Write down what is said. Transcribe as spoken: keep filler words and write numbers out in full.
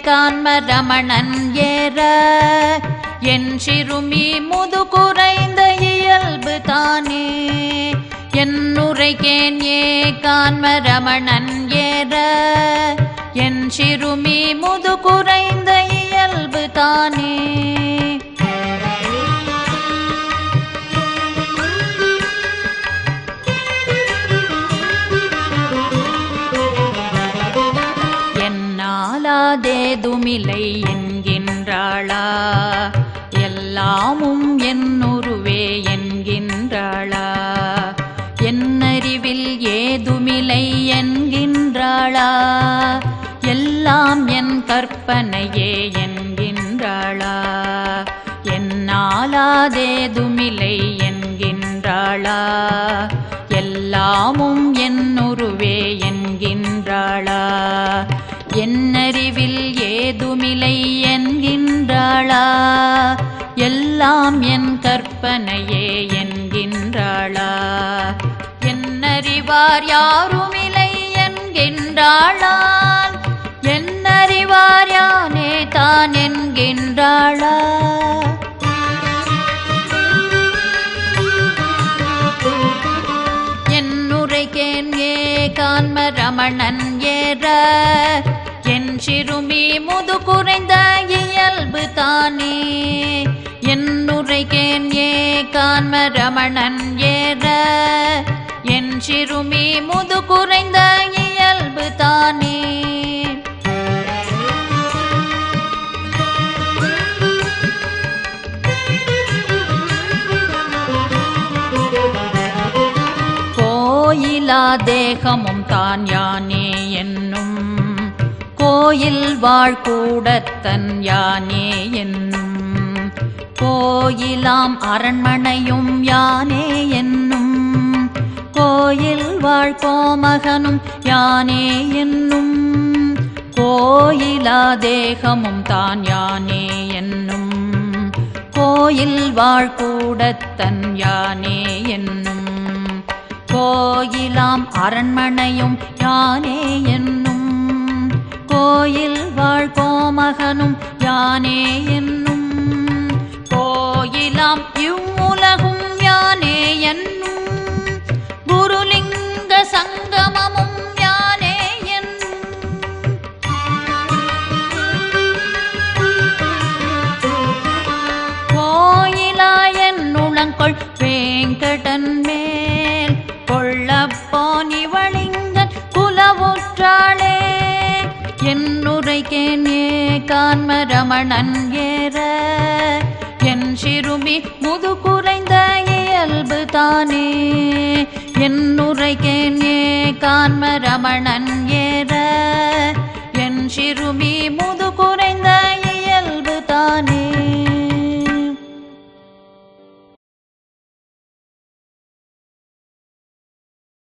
கான்மரமணன் ஏற என் சிறுமி முது குறைந்த இயல்பு தானே என்னுரைக்கேன் ஏ கான்மரமணன் ஏற என் சிறுமி முது குறைந்த இயல்பு தானே என்னாலாதேதுமில்லை என்கின்றாளா எல்லாமும் என்னுருவே என்கின்றாளா என்னறிவில் ஏதுமில்லை என்கின்றாளா எல்லாம் என் கற்பனையே என்கின்றாளா என்னாலாதேதுமில்லை என்கின்றாளா எல்லாமும் என்னுருவே என்கின்றாளா என்னறிவில் ஏதுமில்லை என்கின்றாளா எல்லாம் என் கற்பனையே என்கின்றாளா என்னறிவார் யாருமில்லை என்கின்றாளால் என்னறிவார் யானே தான் என்கின்றாளா என்னுரைக்கேன் ஏ கான்மரமணன் ஏற என் சிறுமி முது குறைந்த இயல்பு தானே என்னுரைக்கேன் ஏ கான்மரமணன் ஏற என் சிறுமி முது குறைந்த இயல்பு தானே கோயிலா தேகமும் தான் யானே என்னும் கோயில் வாழ்கூடத்தன் யானே என்னும் கோயிலாம் அரண்மனையும் யானே என்னும் கோயில் வாழ் கோமகனும் யானே என்னும் கோயிலா தேகமும் தான் யானே என்னும் கோயில் வாழ்கூடத்தன் யானே என்னும் கோயிலாம் அரண்மனையும் யானே என்னும் கோயில் வாழ் கோமகனும் யானே என்னும் கோயிலாம் இவ்வுலகும் யானே என்னும் குருலிங்க சங்கமமும் யானே என்னும் கோயிலா என்னுளங்கொள் வேங்கடன் மேல் கொள்ளப்போன் இவளிங்கன் குலவுற்றாளே என்னுரைக்கேன் ஏ கான்மரமணன் ஏற என் சிறுமி முது குறைந்த இயல்பு தானே என்னுரைக்கேன் ஏ கான்மரமணன் ஏற